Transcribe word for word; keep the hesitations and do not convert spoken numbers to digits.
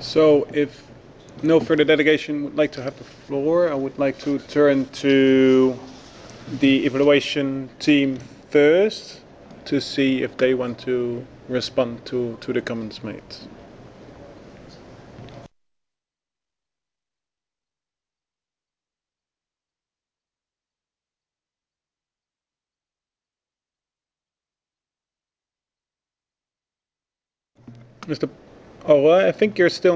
So, if no further delegation would like to have the floor, I would like to turn to the evaluation team first to see if they want to respond to, to the comments made. Mister Oh, I think you're still